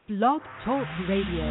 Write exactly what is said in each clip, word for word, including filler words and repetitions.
Blog Talk Radio.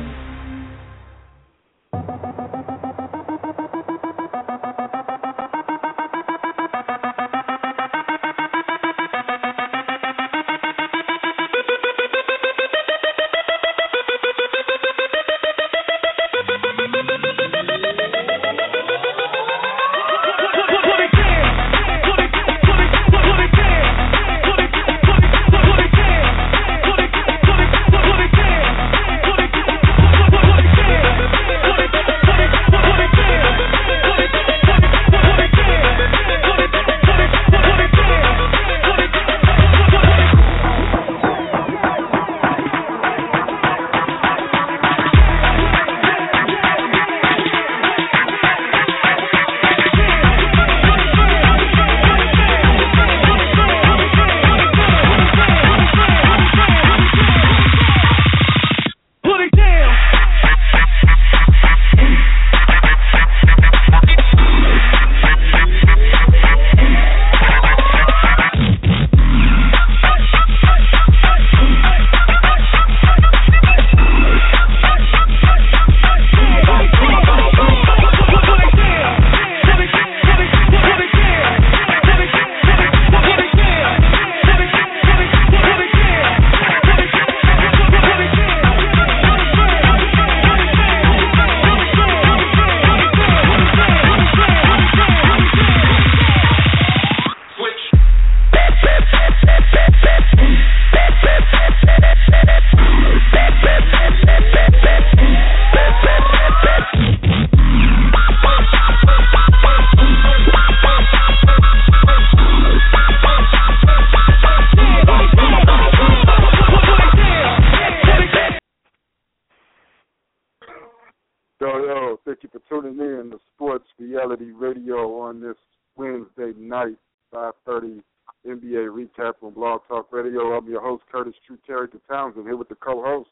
N B A recap on Blog Talk Radio. I'm your host, Curtis True Character Townsend, here with the co-host.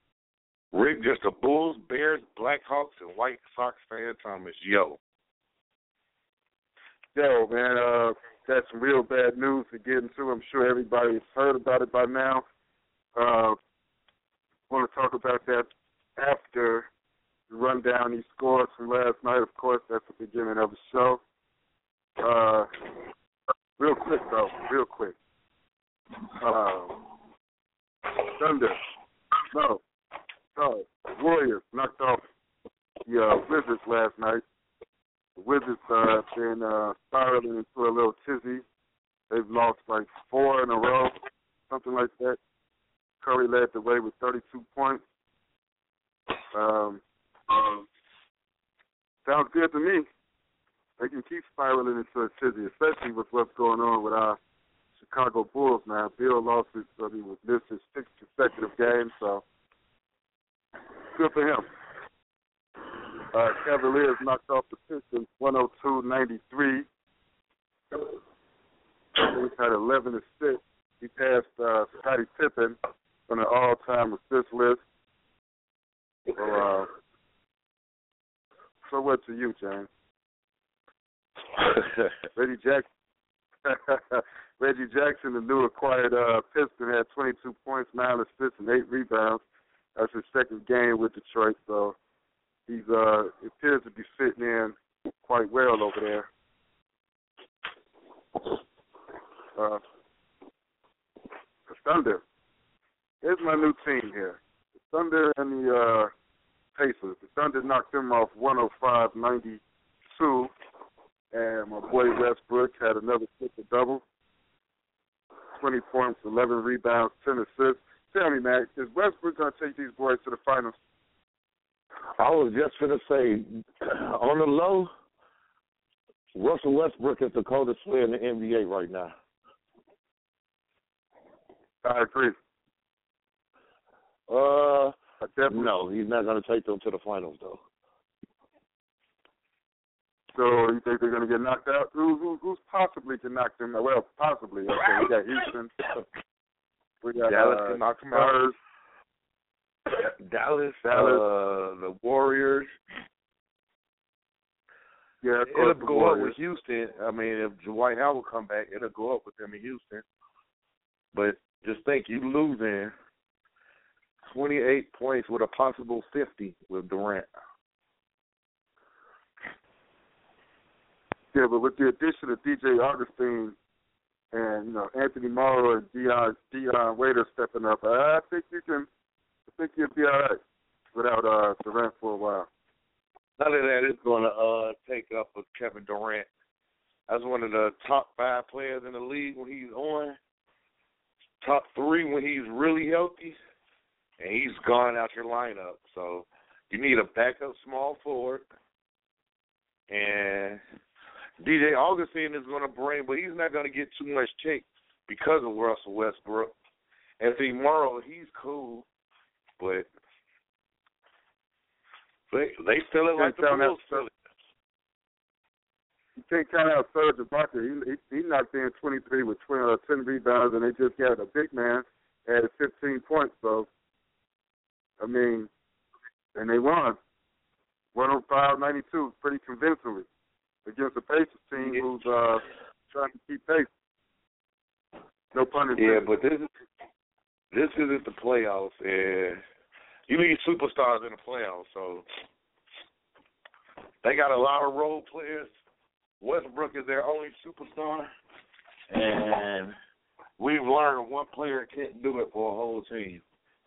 Rick, just a Bulls, Bears, Blackhawks, and White Sox fan, Thomas. Yo. Yo, man, uh, got some real bad news to get into. I'm sure everybody's heard about it by now. Uh, want to talk about that after we run down these scores from last night. Of course, that's the beginning of the show. Uh, real quick, though, real quick. Uh, Thunder, no, no, Warriors knocked off the uh, Wizards last night. The Wizards uh, have been uh, spiraling into a little tizzy. They've lost like four in a row, something like that. Curry led the way with thirty-two points. Um, sounds good to me. They can keep spiraling into a tizzy, especially with what's going on with our Chicago Bulls now. Bill lost his, I mean, was missed his sixth consecutive game, so good for him. Uh, Cavaliers knocked off the Pistons one oh two ninety-three. He's had eleven assists. He passed uh, Scottie Pippen on an all-time assist list. So, uh, so what to you, James? Reggie Jackson, Reggie Jackson, the new acquired uh, Piston, had twenty-two points, nine assists, and eight rebounds. That's his second game with Detroit, so he's uh, it appears to be fitting in quite well over there. Uh, the Thunder. Here's my new team here. The Thunder and the uh, Pacers. The Thunder knocked them off one oh five ninety-two. And my boy Westbrook had another triple-double, twenty points, eleven rebounds, ten assists. Tell me, man, is Westbrook going to take these boys to the finals? I was just going to say, on the low, Russell Westbrook is the coldest player in the N B A right now. I agree. Uh, no, he's not going to take them to the finals, though. So you think they're going to get knocked out? Who, who, who's possibly can knock them out? Well, possibly. Okay, we got Houston. We got Dallas uh, can knock them out. Dallas, Dallas. Uh, the Warriors. Yeah, of it'll the go Warriors. up with Houston. I mean, if Dwight Howard come back, it'll go up with them in Houston. But just think, you losing twenty-eight points with a possible fifty with Durant. Yeah, but with the addition of D J Augustine and, you know, Anthony Morrow and Dion, Dion Waiter stepping up, I think you can, I think you'll be all right without uh, Durant for a while. None of that is going to uh, take up with Kevin Durant. That's one of the top five players in the league when he's on, top three when he's really healthy, and he's gone out your lineup. So you need a backup small forward, and D J Augustine is going to bring, but he's not going to get too much take because of Russell Westbrook. Anthony Morrow, he's cool, but they they feel it like the Bulls feel it. You can't count out Serge Ibaka. He, he, he knocked in twenty-three with twenty, uh, ten rebounds, and they just got a big man added fifteen points. So, I mean, and they won one oh five ninety-two pretty convincingly against the Pacers team yeah. who's uh, trying to keep pace. No pun intended. Yeah, but this is this isn't the playoffs, and you need superstars in the playoffs. So they got a lot of role players. Westbrook is their only superstar, and we've learned one player can't do it for a whole team.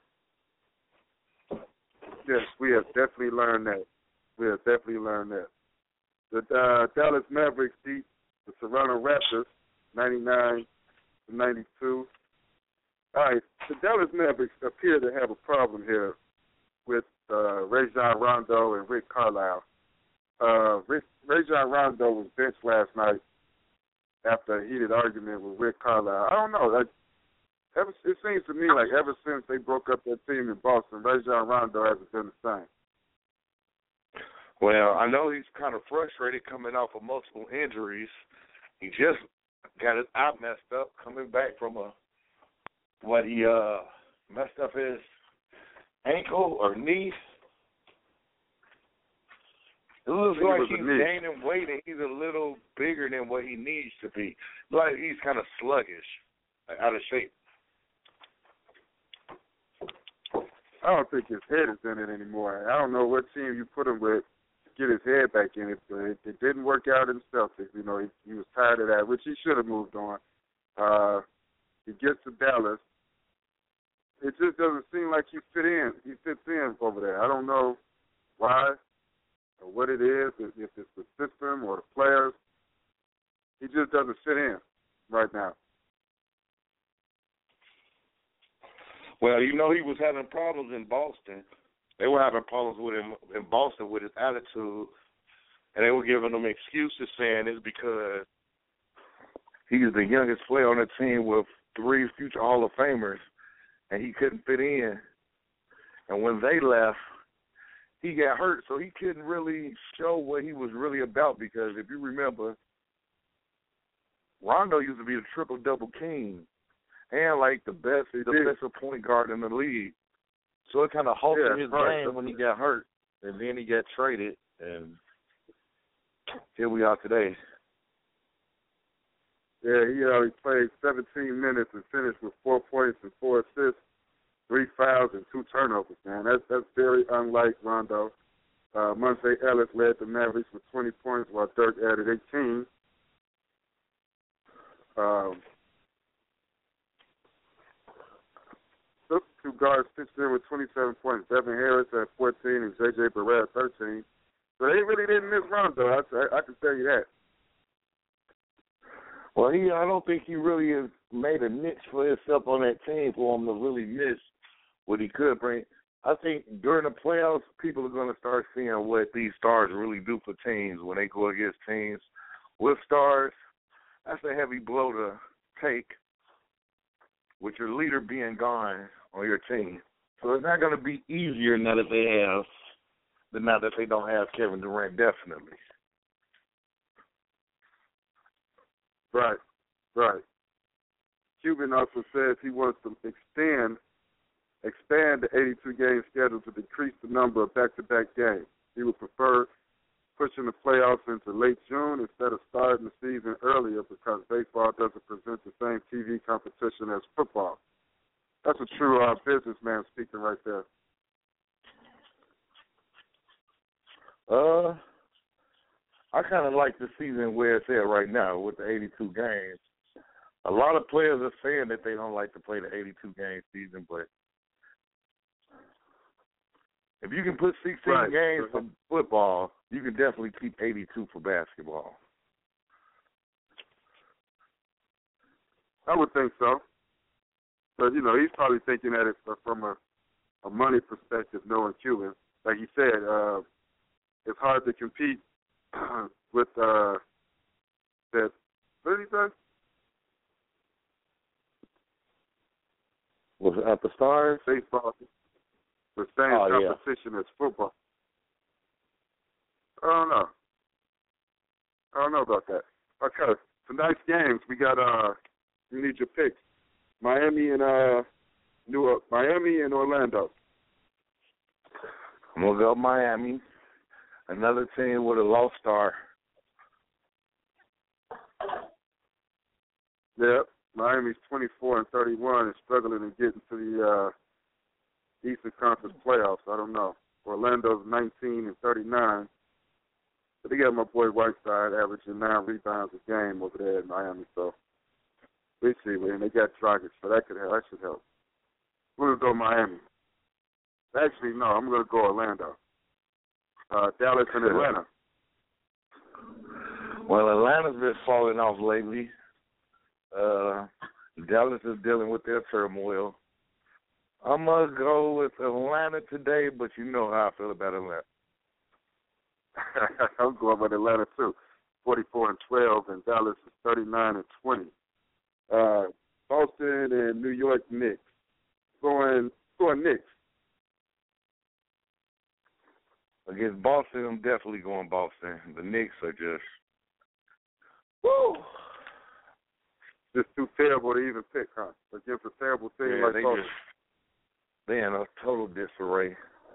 Yes, we have definitely learned that. We have definitely learned that. The uh, Dallas Mavericks beat the Toronto Raptors ninety-nine to ninety-two. All right, the Dallas Mavericks appear to have a problem here with uh, Rajon Rondo and Rick Carlisle. Uh, Rick, Rajon Rondo was benched last night after a heated argument with Rick Carlisle. I don't know. Like, ever, it seems to me like ever since they broke up that team in Boston, Rajon Rondo hasn't been the same. Well, I know he's kind of frustrated coming off of multiple injuries. He just got his eye messed up coming back from a what he uh messed up his ankle or knee. It looks like he's gaining weight and he's a little bigger than what he needs to be. Like he's kind of sluggish, like out of shape. I don't think his head is in it anymore. I don't know what team you put him with to get his head back in it, but it, it didn't work out in the Celtics. You know, he, he was tired of that, which he should have moved on. Uh, he gets to Dallas. It just doesn't seem like he fit in. He fits in over there. I don't know why or what it is, if it's the system or the players. He just doesn't fit in right now. Well, you know, he was having problems in Boston. They were having problems with him in Boston with his attitude, and they were giving him excuses saying it's because he's the youngest player on the team with three future Hall of Famers, and he couldn't fit in. And when they left, he got hurt, so he couldn't really show what he was really about because if you remember, Rondo used to be the triple-double king and, like, the best defensive point guard in the league. So it kind of halted yeah, his right. game when he got hurt, and then he got traded, and here we are today. Yeah, he, uh, he played seventeen minutes and finished with four points and four assists, three fouls, and two turnovers, man. That's that's very unlike Rondo. Uh, Monte Ellis led the Mavericks with twenty points while Dirk added eighteen. Um, the two guards pitched in with twenty-seven points. Devin Harris had fourteen and J J Barea had thirteen. So they really didn't miss Rondo. I, I, I can tell you that. Well, he I don't think he really has made a niche for himself on that team for him to really miss what he could bring. I think during the playoffs, people are going to start seeing what these stars really do for teams when they go against teams with stars. That's a heavy blow to take with your leader being gone on your team. So it's not going to be easier now that they have than now that they don't have Kevin Durant, definitely. Right, right. Cuban also says he wants to extend, expand the eighty-two game schedule to decrease the number of back-to-back games. He would prefer pushing the playoffs into late June instead of starting the season earlier because baseball doesn't present the same T V competition as football. That's a true uh, businessman speaking right there. Uh, I kind of like the season where it's at right now with the eighty-two games. A lot of players are saying that they don't like to play the eighty-two game season, but if you can put sixteen right. games for football, you can definitely keep eighty-two for basketball. I would think so. But, you know, he's probably thinking at it from a, a money perspective, knowing Cuban. Like you said, uh, it's hard to compete with uh, that. What did he say? Was it at the Stars? Baseball, the same oh, competition yeah. as football. I don't know. I don't know about that. Okay, tonight's games, we got, uh, we need your picks. Miami and, uh, New York, Miami and Orlando. I'm going to go Miami. Another team with a lost star. Yep. Miami's twenty-four and thirty-one and struggling to get into the uh, Eastern Conference playoffs. I don't know. Orlando's nineteen and thirty-nine. But they got my boy Whiteside averaging nine rebounds a game over there in Miami. So we see. And they got Dragic, so that could help. That should help. We're going to go Miami. Actually, no, I'm going to go Orlando. Uh, Dallas and Atlanta. Well, Atlanta's been falling off lately. Uh, Dallas is dealing with their turmoil. I'm going to go with Atlanta today, but you know how I feel about Atlanta. I'm going with Atlanta, too. forty-four and twelve, and Dallas is thirty-nine and twenty. Uh, Boston and New York Knicks. Going, going Knicks. Against Boston, I'm definitely going Boston. The Knicks are just, woo. Just too terrible to even pick, huh? Against a terrible team yeah, like they Boston. Just, they're in a total disarray.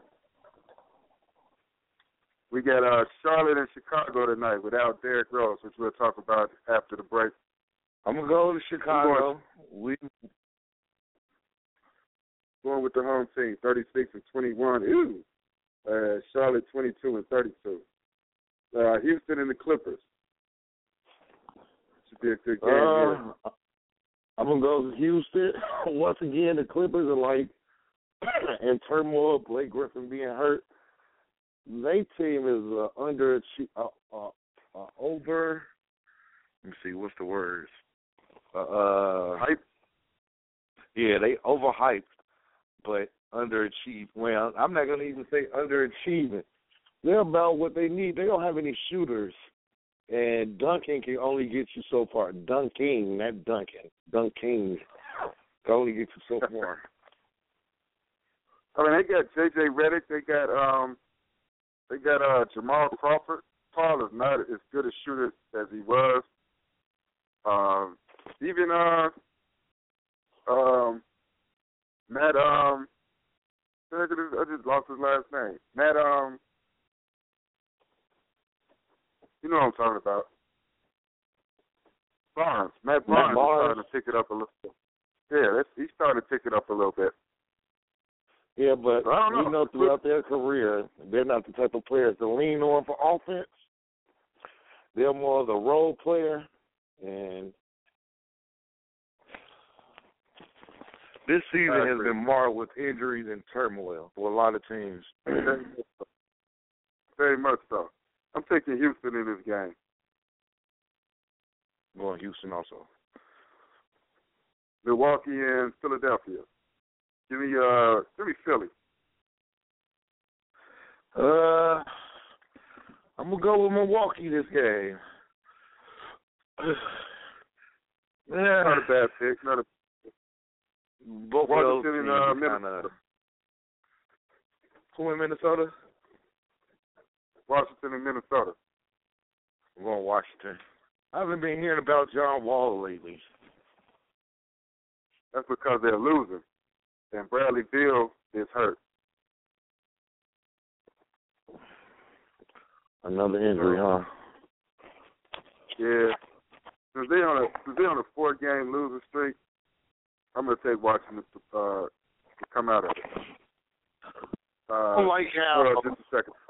We got uh, Charlotte and Chicago tonight without Derrick Rose, which we'll talk about after the break. I'm going to go to Chicago. We going with the home team, thirty-six and twenty-one. Ooh. Uh, Charlotte, twenty-two and thirty-two. Uh, Houston and the Clippers. Should be a good game uh, here. I'm going to go to Houston. Once again, the Clippers are like in turmoil. Blake Griffin being hurt. Their team is uh, under uh, uh, uh, over. Let me see, what's the words? Uh, uh, Hype. Yeah, they overhyped, but underachieved. Well, I'm not going to even say underachieving. They're about what they need. They don't have any shooters, and Duncan can only get you so far. Dunking, not Duncan. Dunking can only get you so far. I mean, they got J J Redick. They got um, they got uh Jamal Crawford. Paul is not as good a shooter as he was. Um, even uh, um, Matt um. I just lost his last name. Matt, um, you know what I'm talking about. Barnes. Matt Barnes is starting to pick it up a little bit. Yeah, that's, he's starting to pick it up a little bit. Yeah, but so I don't know. you know, throughout their career, they're not the type of players to lean on for offense. They're more of the role player, and this season has been marred with injuries and turmoil for a lot of teams. Very much so. I'm taking Houston in this game. Going Houston also. Milwaukee and Philadelphia. Give me, uh, give me Philly. Uh, I'm gonna go with Milwaukee this game. Yeah. Not a bad pick. Not a. Both Washington and uh, Minnesota. Minnesota. Who in Minnesota? Washington and Minnesota. I'm going Washington. I haven't been hearing about John Wall lately. That's because they're losing. And Bradley Beal is hurt. Another injury, huh? Yeah. Since they're on a, since they're on a four-game losing streak, I'm going to take Washington to, uh, to come out of it. Uh, I like how. Well, just a second.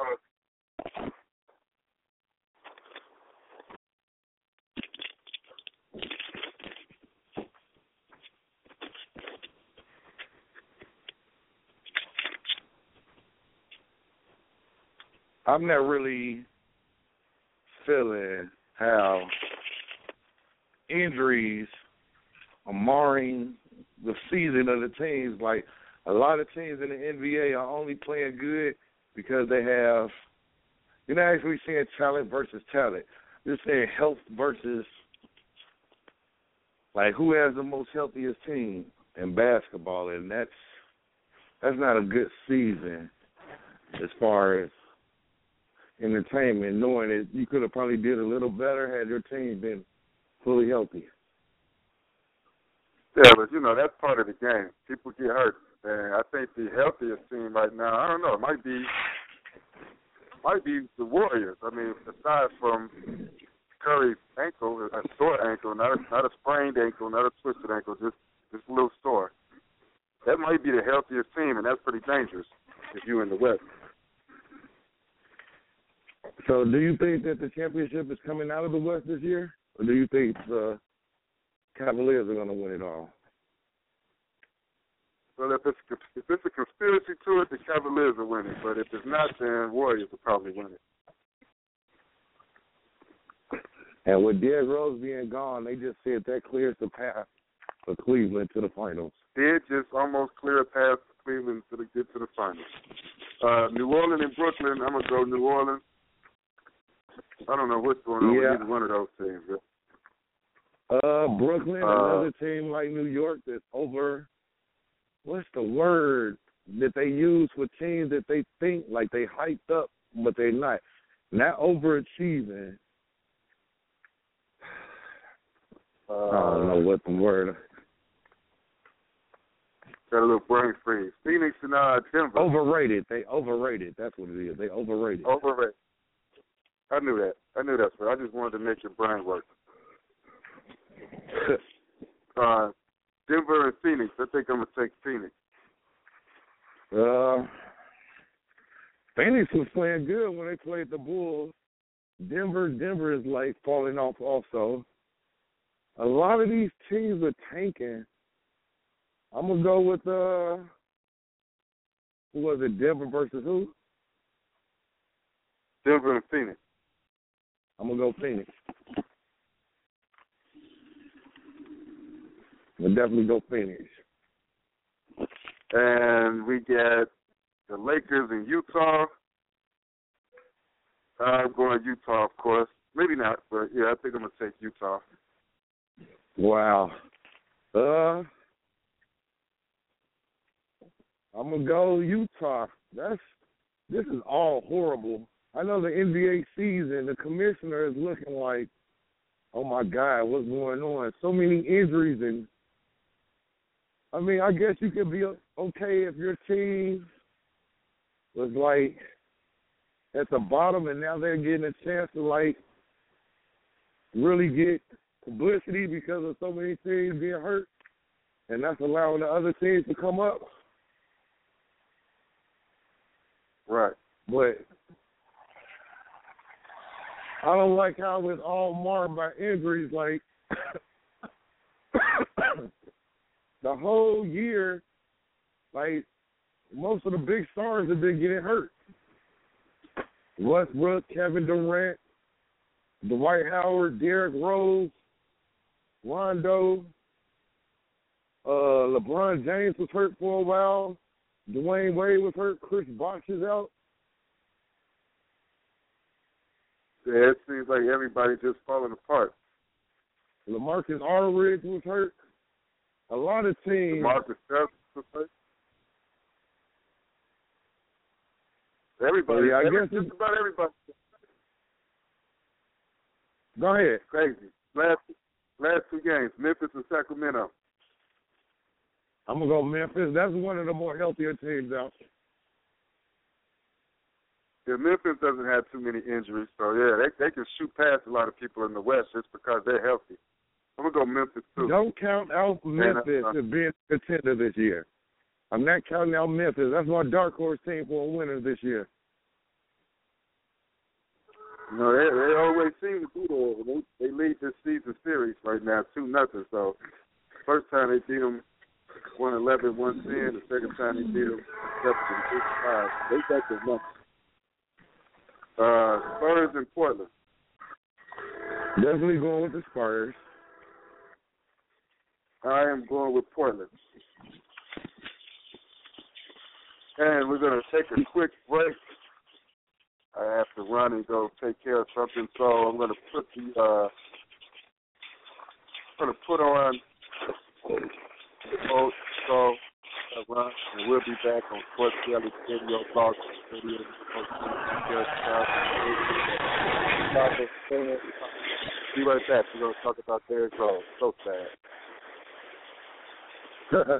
I'm not really feeling how injuries are marring the season of the teams. Like, a lot of teams in the N B A are only playing good because they have, you're not actually saying talent versus talent. You're saying health versus, like, who has the most healthiest team in basketball, and that's that's not a good season as far as entertainment, knowing that you could have probably did a little better had your team been fully healthy. Yeah, but, you know, that's part of the game. People get hurt. And I think the healthiest team right now, I don't know, it might be might be the Warriors. I mean, aside from Curry's ankle, a sore ankle, not a, not a sprained ankle, not a twisted ankle, just, just a little sore. That might be the healthiest team, and that's pretty dangerous if you're in the West. So do you think that the championship is coming out of the West this year? Or do you think the Cavaliers are going to win it all? Well, if it's, if it's a conspiracy to it, the Cavaliers are winning. But if it's not, then Warriors will probably win it. And with Derrick Rose being gone, they just said that clears the path for Cleveland to the finals. Did just almost clear a path for Cleveland to the, get to the finals. Uh, New Orleans and Brooklyn, I'm going to go New Orleans. I don't know what's going on yeah. with either one of those teams. Yeah. Uh, Brooklyn, uh, another team like New York that's over, what's the word that they use for teams that they think like they hyped up, but they're not. Not overachieving. Uh, I don't know what the word. Got a little brain freeze. Phoenix and uh, Denver. Overrated. They overrated. That's what it is. They overrated. Overrated. I knew that. I knew that, but I just wanted to make your brain work. uh, Denver and Phoenix. I think I'm going to take Phoenix. Uh, Phoenix was playing good when they played the Bulls. Denver, Denver is like falling off also. A lot of these teams are tanking. I'm going to go with, uh, who was it, Denver versus who? Denver and Phoenix. I'm going to go Phoenix. We'll definitely go Phoenix. And we get the Lakers in Utah. I'm going Utah, of course. Maybe not, but, yeah, I think I'm going to take Utah. Wow. Uh, I'm going to go Utah. That's This is all horrible. I know the N B A season, the commissioner is looking like, oh, my God, what's going on? So many injuries. And, I mean, I guess you could be okay if your team was, like, at the bottom and now they're getting a chance to, like, really get publicity because of so many teams being hurt, and that's allowing the other teams to come up. Right. But I don't like how it's all marred by injuries. Like, the whole year, like, most of the big stars have been getting hurt. Westbrook, Kevin Durant, Dwight Howard, Derrick Rose, Rondo, uh, LeBron James was hurt for a while. Dwayne Wade was hurt. Chris Bosh is out. Yeah, it seems like everybody just falling apart. LaMarcus Aldridge was hurt. A lot of teams. Marcus Cousins was hurt. Everybody. Yeah, I every, guess just it's, about everybody. Go ahead. Crazy. Last last two games, Memphis and Sacramento. I'm going to go Memphis. That's one of the more healthier teams out. Yeah, Memphis doesn't have too many injuries, so yeah, they they can shoot past a lot of people in the West just because they're healthy. I'm gonna go Memphis too. Don't count out Memphis uh, as being a contender this year. I'm not counting out Memphis. That's my dark horse team for a winner this year. You know, they, they always seem to do that. They, they lead this season series right now, two nothing. So, first time they beat them one eleven, one ten. The second time they beat them seven fifty-five. They got their numbers. Uh, Spurs in Portland. Definitely going with the Spurs. I am going with Portland. And we're going to take a quick break. I have to run and go take care of something, so I'm going to put the uh, I'm going to put on the boat, so I run, and we'll be back on Sports Daily Radio, blog, radio, be right back. We're going to talk about Derrick Rose. So sad.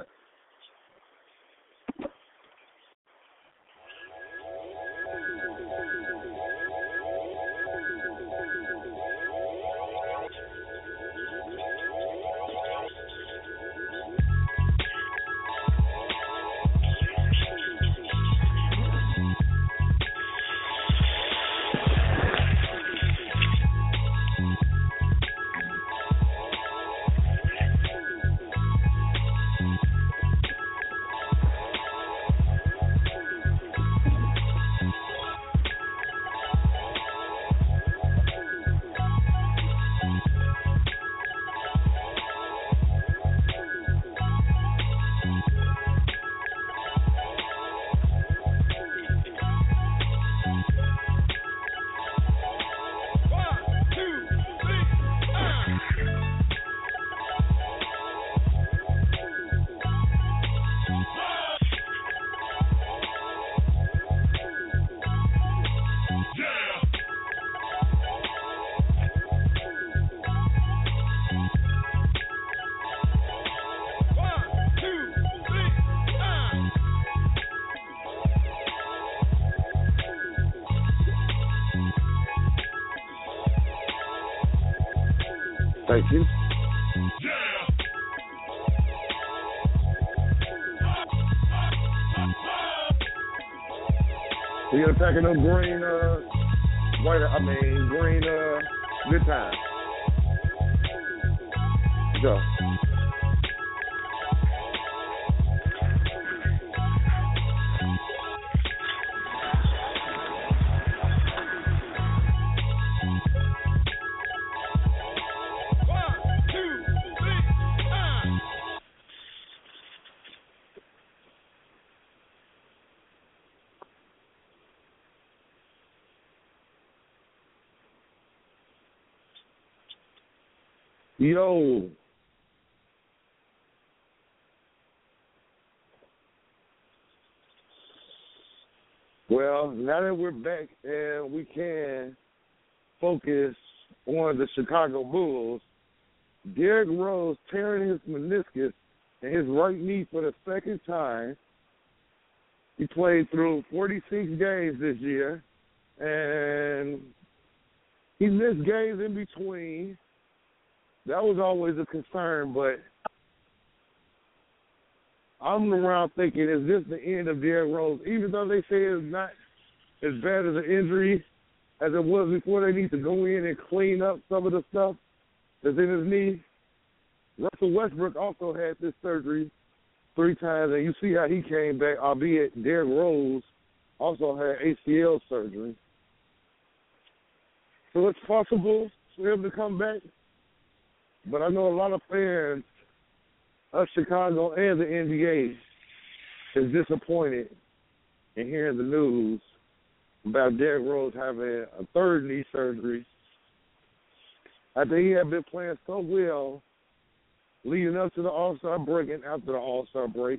Thank you. We are attacking them green, uh, white, I mean, green, uh, good time. Go. Yo. Well, now that we're back and we can focus on the Chicago Bulls, Derrick Rose tearing his meniscus in his right knee for the second time. He played through forty-six games this year, and he missed games in between. That was always a concern, but I'm around thinking, is this the end of Derrick Rose? Even though they say it's not as bad as an injury as it was before, they need to go in and clean up some of the stuff that's in his knee. Russell Westbrook also had this surgery three times, and you see how he came back, albeit Derrick Rose also had A C L surgery. So it's possible for him to come back. But I know a lot of fans of Chicago and the N B A is disappointed in hearing the news about Derrick Rose having a third knee surgery after he had been playing so well leading up to the All-Star break and after the All-Star break.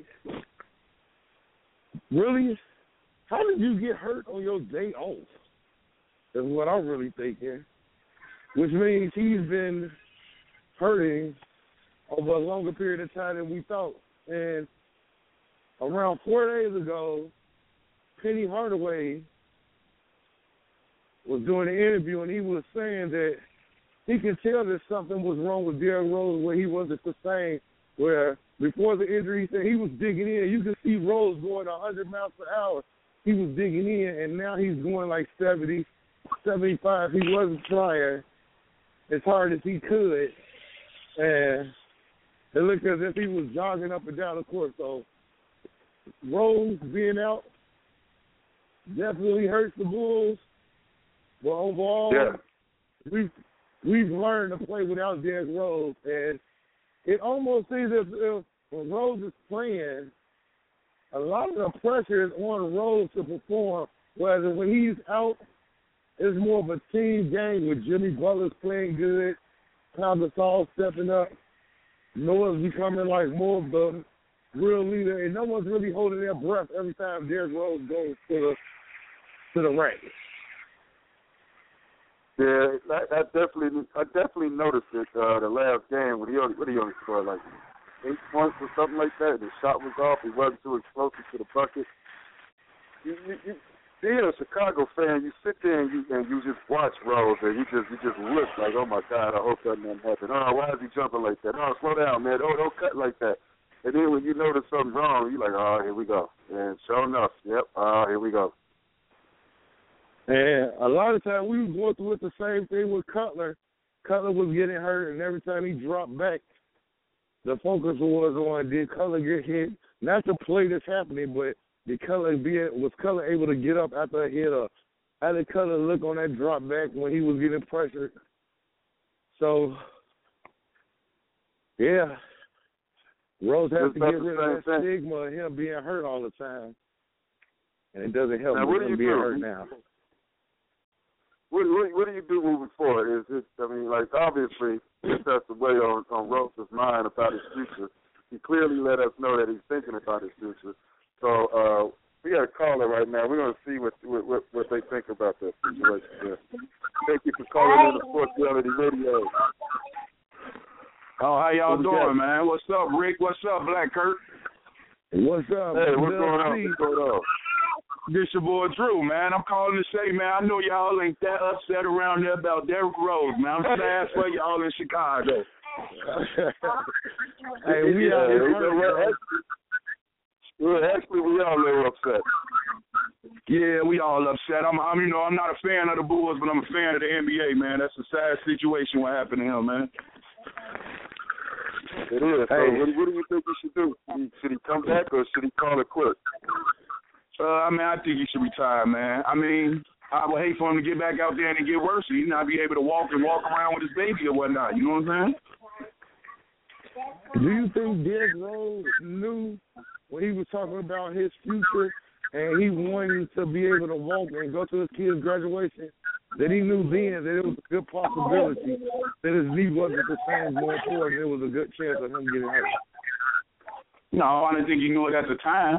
Really? How did you get hurt on your day off? Is what I'm really thinking. Which means he's been hurting over a longer period of time than we thought. And around four days ago, Penny Hardaway was doing an interview, and he was saying that he can tell that something was wrong with Derrick Rose where he wasn't the same. Where before the injury, he said he was digging in. You could see Rose going one hundred miles per hour. He was digging in, and now he's going like seventy, seventy-five. He wasn't trying as hard as he could, and it looked as if he was jogging up and down the court. So Rose being out definitely hurts the Bulls, but overall, yeah. we've we've learned to play without Derrick Rose, and it almost seems as if when Rose is playing, a lot of the pressure is on Rose to perform, whereas when he's out, it's more of a team game with Jimmy Butler's playing good, Pau Gasol stepping up, Noah's becoming like more of the real leader, and no one's really holding their breath every time Derrick Rose goes to the to the rank. Yeah, I, I definitely, I definitely noticed it uh, the last game when he only, what he only scored like eight points or something like that. The shot was off. He wasn't too explosive to the bucket. You, you, you, being a Chicago fan, you sit there and you and you just watch Rose, and you just you just look like, oh my God, I hope that doesn't happen. Oh, why is he jumping like that? Oh, slow down, man. Oh, don't cut like that. And then when you notice something wrong, you're like, oh, here we go. And sure enough, yep, oh, here we go. And a lot of times we were going through it the same thing with Cutler. Cutler was getting hurt, and every time he dropped back, the focus was on did Cutler get hit? Not the play that's happening, but did Cutler be was Cutler able to get up after a hit? Or how did Cutler look on that drop back when he was getting pressured? So, yeah, Rose has to get rid of that stigma of him being hurt all the time, and it doesn't help now, with him being do? hurt now. What, what, what do you do moving forward? Is it, I mean, like, obviously, this has to weigh on, on Rose's mind about his future. He clearly let us know that he's thinking about his future. So uh, we got a caller right now. We're going to see what, what what they think about that situation there. Thank you for calling in to Sports Reality Radio. Oh, how y'all doing, man? What's up, Rick? What's up, Black Kurt? What's up? Hey, what's going on? What's going on? This your boy Drew, man. I'm calling to say, man, I know y'all ain't that upset around there about Derrick Rose, man. I'm sad for y'all in Chicago. Hey, we yeah, out here. Well, actually, we all a little upset. Yeah, we all upset. I'm, I'm, you know, I'm not a fan of the Bulls, but I'm a fan of the N B A, man. That's a sad situation what happened to him, man. It is. Hey. So what, what do you think he should do? Should he come back or should he call it quits? Uh, I mean, I think he should retire, man. I mean, I would hate for him to get back out there and get worse and he not be able to walk and walk around with his baby or whatnot. You know what I'm saying? Do you think Derrick Rose knew when he was talking about his future and he wanted to be able to walk and go to his kid's graduation, that he knew then that it was a good possibility that his knee wasn't the same going forward and there was a good chance of him getting hurt? No, I didn't think he knew it at the time.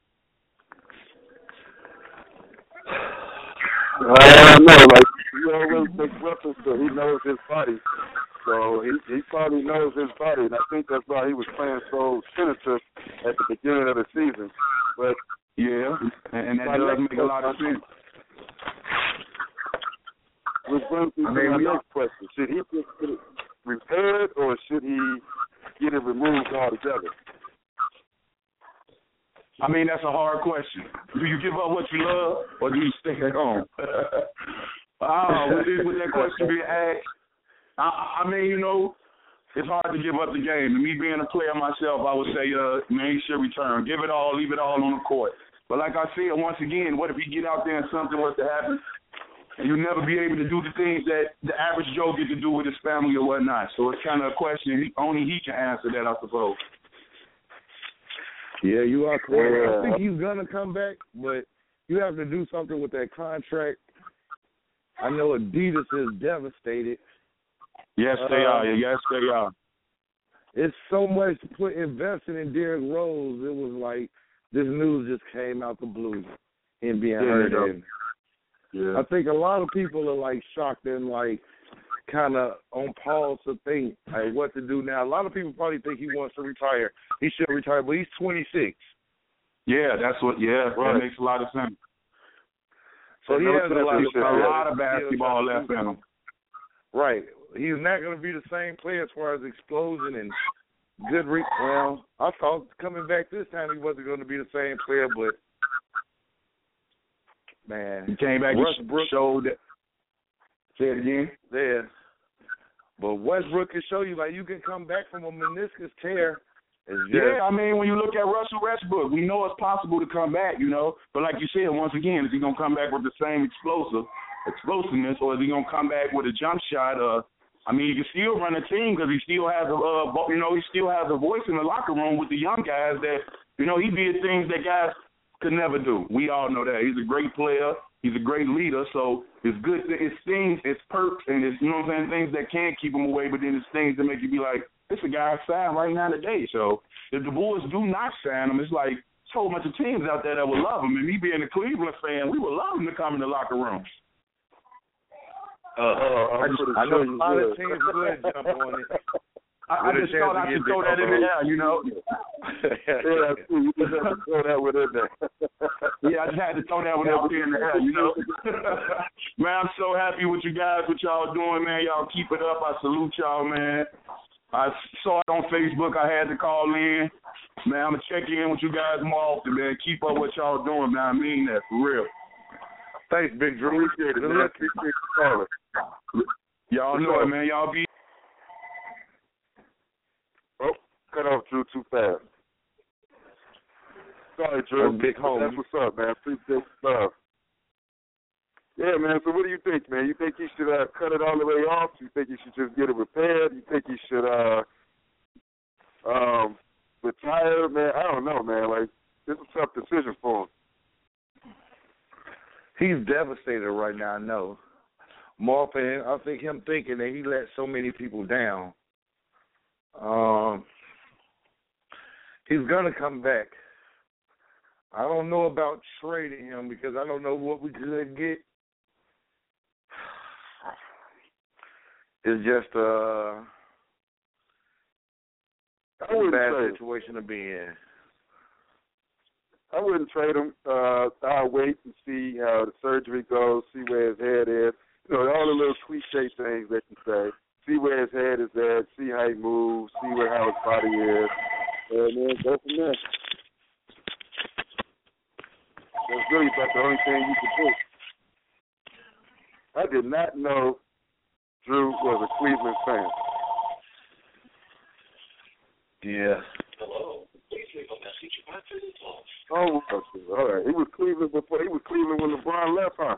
I don't know. Like, he always makes reference to he knows his body. So he, he probably knows his body, and I think that's why he was playing so sinister at the beginning of the season. But yeah, and, and that does make a lot of sense. Which brings me to my next question. Should he just get it repaired, or should he get it removed altogether? I mean, that's a hard question. Do you give up what you love, or do you stay at home? I don't know. With, with that question being asked, I, I mean, you know, it's hard to give up the game. And me being a player myself, I would say, uh, man, he should return. Give it all, leave it all on the court. But like I said, once again, what if he get out there and something was to happen, and you'll never be able to do the things that the average Joe get to do with his family or whatnot? So it's kind of a question. Only he can answer that, I suppose. Yeah, you are correct. I think he's going to come back, but you have to do something with that contract. I know Adidas is devastated. Yes, they uh, are. Yes, they are. It's so much to put investing in Derrick Rose. It was like this news just came out the blue and being yeah, heard. And yeah. I think a lot of people are like shocked and like kind of on pause to think like what to do now. A lot of people probably think he wants to retire. He should retire, but he's twenty-six. Yeah, that's what. Yeah, right. That makes a lot of sense. So he has a lot, of, a lot of basketball left in him. Right. he's not going to be the same player as far as explosion and good. Re- well, I thought coming back this time he wasn't going to be the same player, but man, he came back Westbrook and showed that. Say it again. Yeah. But Westbrook can show you like you can come back from a meniscus tear. It's just, yeah, I mean, when you look at Russell Westbrook, we know it's possible to come back, you know. But like you said, once again, is he gonna come back with the same explosive explosiveness, or is he gonna come back with a jump shot? Uh, I mean, he can still run a team because he still has a, uh, you know, he still has a voice in the locker room with the young guys that, you know, he did things that guys could never do. We all know that. He's a great player. He's a great leader. So it's good. It's things, it's perks, and it's, you know what I'm saying, things that can keep him away, but then it's things that make you be like, this a guy signed right now today. So if the Bulls do not sign him, it's like a whole bunch of teams out there that would love him. And me being a Cleveland fan, we would love him to come in the locker room. Uh, uh, I, just, I know a lot of teams would jump on it. I, I just thought I should throw that in the air, you know. Yeah, you just have to throw that one in there. Yeah, I just had to throw that one out there in the air, you know. Man, I'm so happy with you guys, what y'all doing, man. Y'all keep it up. I salute y'all, man. I saw it on Facebook. I had to call in. Man, I'm going to check in with you guys more often, man. Keep up what y'all doing, man. I mean that, for real. Thanks, Big Drew. Appreciate it, man. Appreciate you calling. Y'all know it, man. Y'all be. Oh, cut off Drew too fast. Sorry, Drew. That's big homie. That's what's up, man. Appreciate the love. Yeah, man. So what do you think, man? You think he should uh, cut it all the way off? You think he should just get it repaired? You think he should uh, um, retire? Man, I don't know, man. Like, it's a tough decision for him. He's devastated right now, I know. More than I think him thinking that he let so many people down. Um, he's gonna come back. I don't know about trading him because I don't know what we could get. It's just uh, a bad situation to be in. I wouldn't trade him. Uh, I'll wait and see how the surgery goes, see where his head is. You know, all the little cliche things that you say. See where his head is at, see how he moves, see where how his body is, and then go from there. That's really about the only thing you can do. I did not know Drew was a Cleveland fan. Yeah. Oh, all right. He was Cleveland before. He was Cleveland when LeBron left, huh?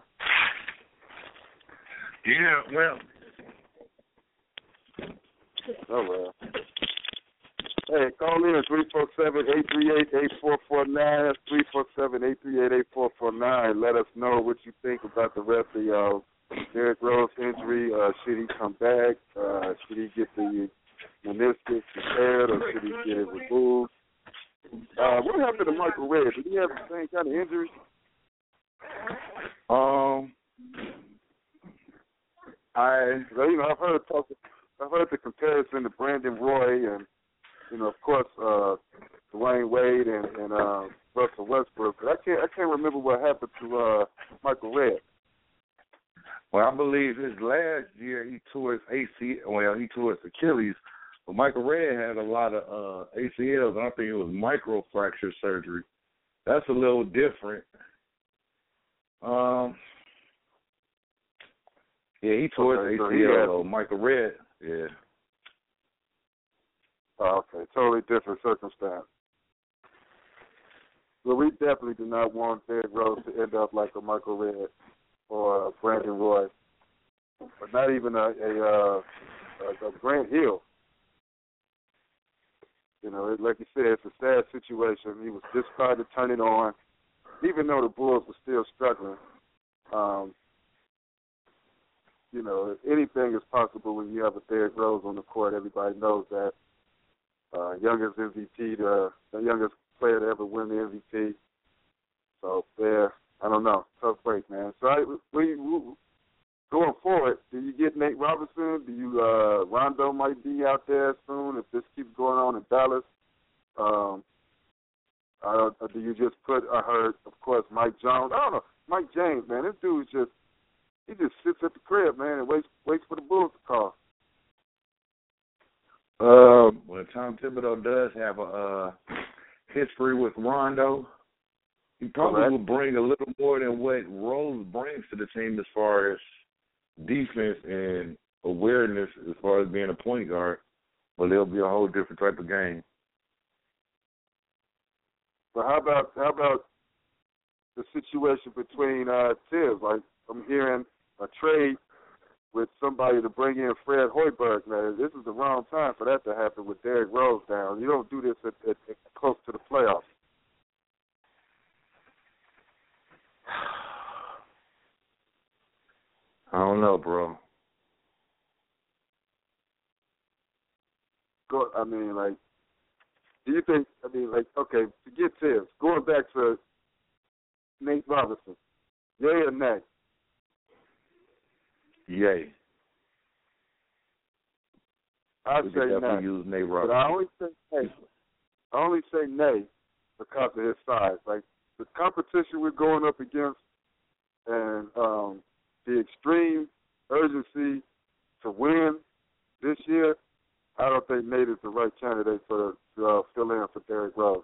Yeah, well. Oh, well. Hey, call in three four seven, eight three eight, eight four four nine. That's three four seven, eight three eight, eight four four nine. Let us know what you think about the rest of y'all. Derrick Rose injury. Uh, should he come back? Uh, should he get the meniscus repaired or should he get it removed? Uh, what happened to Michael Redd? Did he have the same kind of injury? Um, I, you know, I've heard talk, I've heard the comparison to Brandon Roy and, you know, of course, uh, Dwayne Wade and, and uh, Russell Westbrook. But I can't, I can't remember what happened to uh, Michael Redd. Well, I believe his last year he tore his A C L. Well, he tore his Achilles. But Michael Redd had a lot of uh, A C Ls, and I think it was microfracture surgery. That's a little different. Um, yeah, he tore okay, his so A C L, had, though. Michael Redd, yeah. Oh, okay, totally different circumstance. Well, we definitely do not want Derrick Rose to end up like a Michael Redd or a Brandon Roy, but not even a, a, uh, a, a Grant Hill. You know, like you said, it's a sad situation. He was just starting to turn it on, even though the Bulls were still struggling. Um, you know, anything is possible when you have a Derrick Rose on the court. Everybody knows that. Uh, youngest M V P, the, the youngest player to ever win the M V P. So, yeah, I don't know. Tough break, man. So, I, we, we, going forward, do you get Nate Robinson? Do you, uh, Rondo might be out there soon if this keeps going on in Dallas? Um, uh, or do you just put, I heard, of course, Mike Jones. I don't know. Mike James, man, this dude just, he just sits at the crib, man, and waits, waits for the Bulls to call. Thibodeau does have a uh, history with Rondo. He probably Correct. will bring a little more than what Rose brings to the team as far as defense and awareness as far as being a point guard, but it'll be a whole different type of game. But how about how about the situation between uh, Tibbs? Like I'm hearing a trade with somebody to bring in Fred Hoiberg. Now this is the wrong time for that to happen with Derrick Rose down. You don't do this at, at, at close to the playoffs. I don't know, bro. Go, I mean, like, do you think? I mean, like, okay, to get Tibbs, going back to Nate Robinson, yay or nay? Yay. I We say could definitely nay. use Nate But Robinson. I only say nay. I only say nay because of his size. Like the competition we're going up against, and um, the extreme urgency to win this year, I don't think Nate is the right candidate for to uh, fill in for Derrick Rose.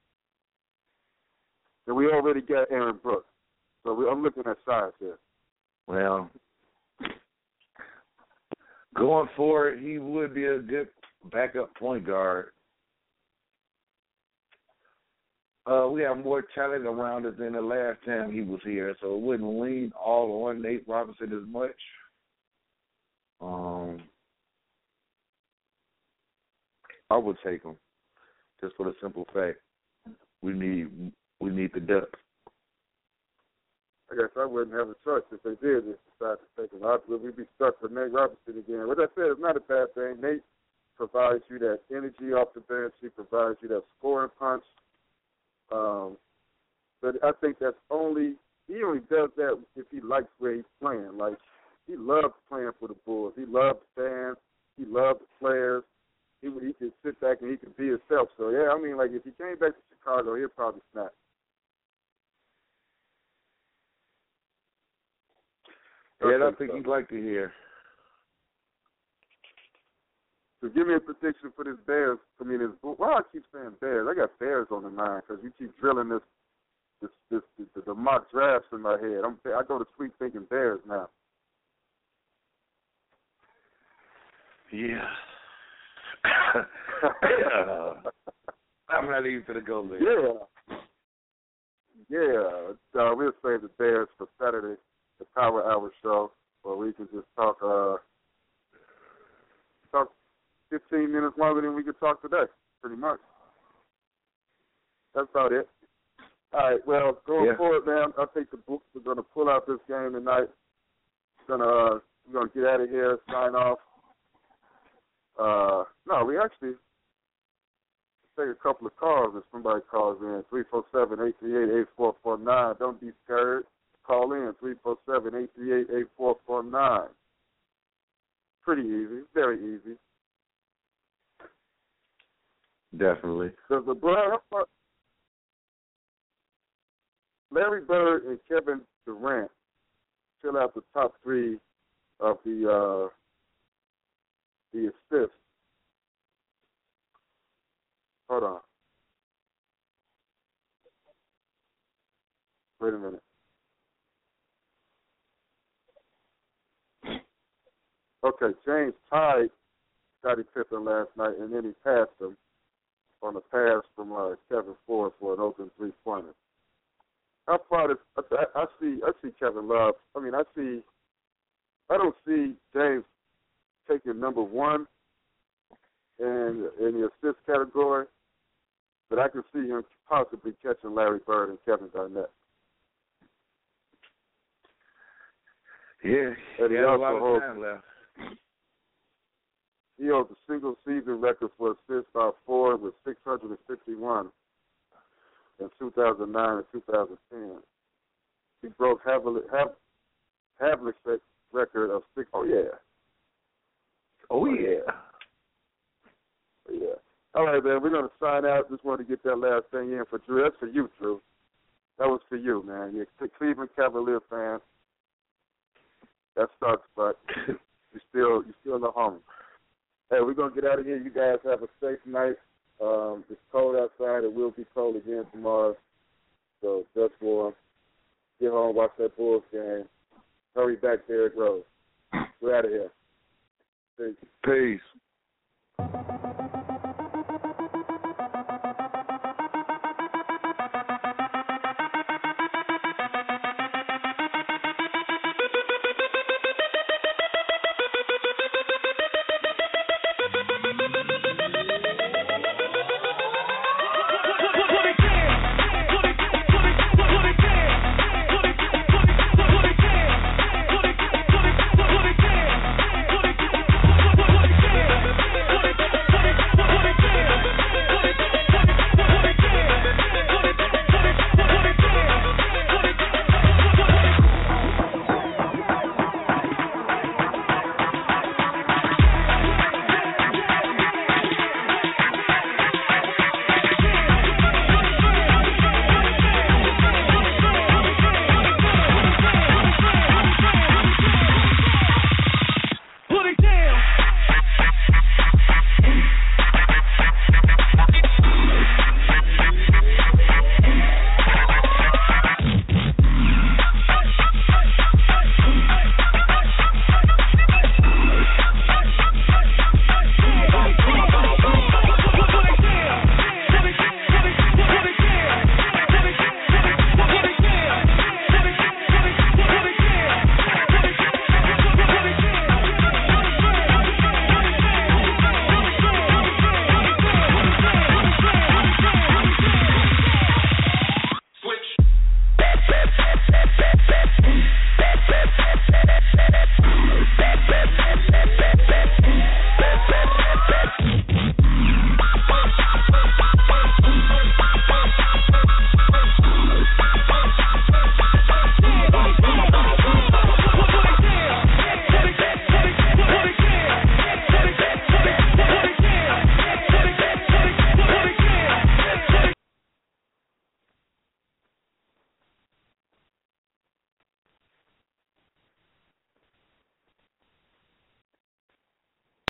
And we already got Aaron Brooks, so we, I'm looking at size here. Well, going forward, he would be a good backup point guard. Uh, we have more talent around us than the last time he was here, so it wouldn't lean all on Nate Robinson as much. Um, I would take him just for the simple fact we need we need the depth. I guess I wouldn't have a choice if they did just decide to take him. We'd be stuck with Nate Robinson again. What I said is not a bad thing. Nate provides you that energy off the bench. He provides you that scoring punch. Um, but I think that's only he only does that if he likes where he's playing. Like he loves playing for the Bulls. He loves the fans. He loves the players. He he can sit back and he can be himself. So yeah, I mean, like if he came back to Chicago, he'd probably snap. Yeah, I think he'd like to hear. So give me a prediction for this Bears. I mean, this, why I keep saying Bears? I got Bears on the mind because you keep drilling this, this, this, this the mock drafts in my head. I'm, I go to sleep thinking Bears now. Yeah. I'm not even going to go there. Yeah. Yeah. Uh, we'll save the Bears for Saturday, the Power Hour show, where we can just talk, uh, talk fifteen minutes longer than we could talk today, pretty much. That's about it. All right, well, going Yeah. forward, man, I think the Books are going to pull out this game tonight. Gonna, uh, we're going to get out of here, sign off. Uh, no, we actually take a couple of calls if somebody calls in. three four seven, eight three eight, eight four four nine. Don't be scared. Call in, three four seven, eight three eight, eight four four nine. Pretty easy, very easy. Definitely. Does the Brown, Larry Bird and Kevin Durant fill out the top three of the uh, the assists? Hold on. Wait a minute. Okay, James tied Scottie Pippen last night, and then he passed him on a pass from uh, Kevin Ford for an open three-pointer. How far does I, I see? I see Kevin Love. I mean, I see. I don't see James taking number one in in the assist category, but I can see him possibly catching Larry Bird and Kevin Garnett. Yeah, And he he has a also lot of holds- time left. He holds a single season record for assists by Ford with six hundred fifty-one in two thousand nine and two thousand ten. He broke Havlicek's Havlicek's record of six. Oh yeah. Oh, yeah. Yeah. All right, man. We're gonna sign out. Just wanted to get that last thing in for Drew. That's for you, Drew. That was for you, man. You're a Cleveland Cavalier fan. That sucks, but you still you still a home. Hey, we're gonna get out of here. You guys have a safe night. Um, it's cold outside. It will be cold again tomorrow. So just warm. Get home, watch that Bulls game. Hurry back, Derrick Rose. We're out of here. Peace. Peace.